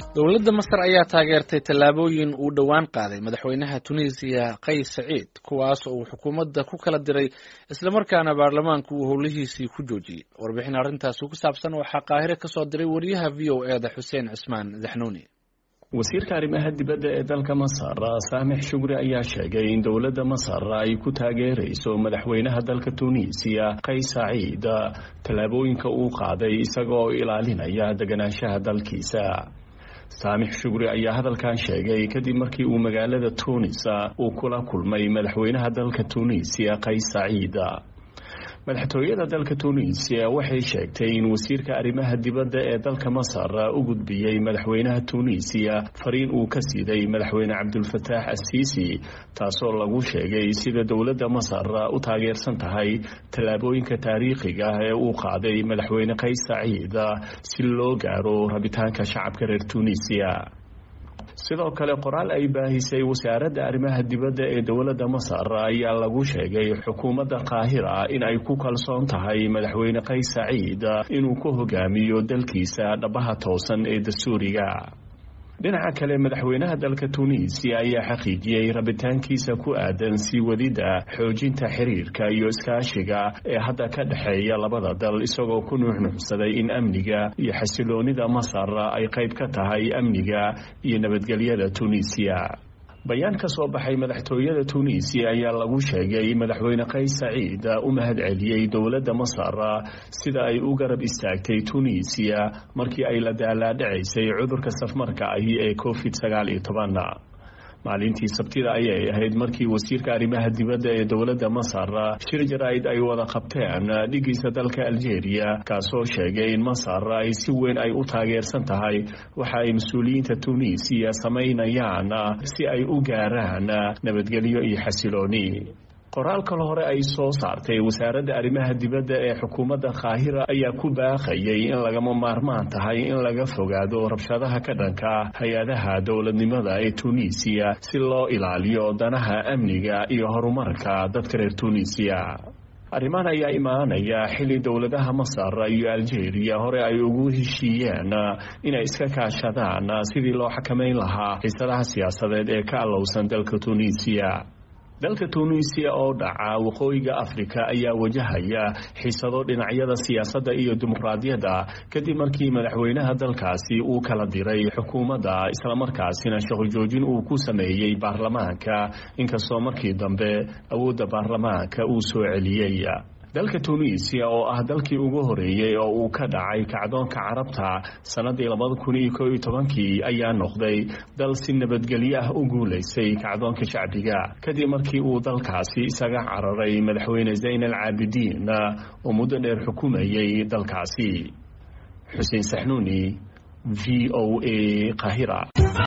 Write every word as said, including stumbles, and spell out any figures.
dowladda Masar ayaa taageertay tallaabooyin uu dhawaan qaaday madaxweynaha Tunisia Qays Saciid kuwaas oo xukuumadda ku kala diray isla markaana baarlamaanku uu howlihiisii ku joojiyay warbixin arrintaas ku saabsan waxa Qaahire ka soo diray wariyaha V O A da Xuseen Cismaan Zaxnuuni. wasiirka arrimaha dibadda ee dalka Masar Saamix Shukri ayaa sheegay in dowladda Masar ay ku taageerayso madaxweynaha dalka Tunisia Qays Saciid tallaabooyinka uu qaaday isagoo ilaalinaya deganaanshaha dalkiisa. Saamix Shukri ayaa hadalkan sheegay kadib markii uu magaalada Tunis uu kula kulmay madaxweynaha dalka Tunisia Qays Saciid. madaxtooyada dalka Tunisia waxay sheegtay in wasiirka arrimaha dibadda ee dalka Masar u gudbiyay madaxweynaha Tunisia fariin uu ka siiday madaxweyne Abdul Fattah al-Sisi taasoo lagu sheegay sida dowladda Masar u taageersan tahay tallaabooyinka taariikhiga ah ee uu qaaday madaxweyne Qays Saciid si loo gaaro rabitaanka shacabka reer Tunisia. sidoo kale qoraal ay baahisay wasaaradda arrimaha dibadda ee dowladda Masar ayaa lagu sheegay xukuumadda Qaahira in ay ku kalsoon tahay madaxweyne Qays Saciid inuu ku hogaamiyo dalkiisa dhabaha toosan ee dastuuriga. dhinaca kale madaxweynaha dalka Tunisia ayaa xaqiijiyay rabitaankiisa ku aadan sii wadida xoojinta xiriirka iyo iskaashiga ee hadda ka dhaxeeya labada dal isagoo ku nuuxnuuxsaday in amniga iyo xasiloonida Masar ay qayb ka tahay amniga iyo nabadgelyada Tunisia. bayaan ka soo baxay madaxtooyada Tunisia ayaa lagu sheegay madaxweyne Qays Saciid u mahadceliyay dowladda Masar sida ay u garab istaagtay Tunisia markii ay la daalaadhaysay cudurka safmarka ahi ee covid sagaal iyo toban. maalintii Sabtida ayay ahayd markii wasiirka arrimaha dibadda ee dowladda Masar shir jaraa'id ay wada qabteen dhigiisa dalka Algeria kaasoo sheegay in Masar ay si weyn ay u taageersan tahay waxa ay mas'uuliyiinta Tunisia sameynayaan si ay u gaaraan nabadgelyo iyo xasilooni. qoraalka hore ay soo saartay wasaaradda arrimaha dibadda ee xukuumadda Qaahira ayaa ku baaqayay in lagama maarmaan tahay in laga fogaado rabshadaha ka dhanka hay-adaha dowladnimada ee Tunisia si loo ilaaliyo danaha amniga iyo horumarka dadka reer Tunisia. arrimahan ayaa imaanaya xilli dowladaha Masar iyo Algeria hore ay ugu heshiiyeen inay iska kaashadaan sidii loo xakameyn lahaa xiisadaha siyaasadeed ee ka alowsan dalka Tunisia. dalka Tunisia oo dhaca waqooyiga Afrika ayaa wajahaya xiisado dhinacyada siyaasadda iyo dimuqraadiyadda kadib markii madaxweynaha dalkaasi uu kala diray xukuumadda isla markaasina shaqo joojin uu ku sameeyay baarlamaanka inkastoo markii dambe awoodda baarlamaanka uu soo celiyay. dalka Tunisia oo ah dalkii ugu horeeyay oo uu ka dhacay kacdoonka carabta sanadii laba kun iyo koob iyo toban ayaa noqday dal si nabadgelyo ah u guuleysay kacdoonka shacbiga kadib markii uu dalkaasi isaga cararay madaxweyne Zayn al-Abidin oo muddo dheer xukumayay dalkaasi. Xuseen Saxnuuni, V O A, Qaahira.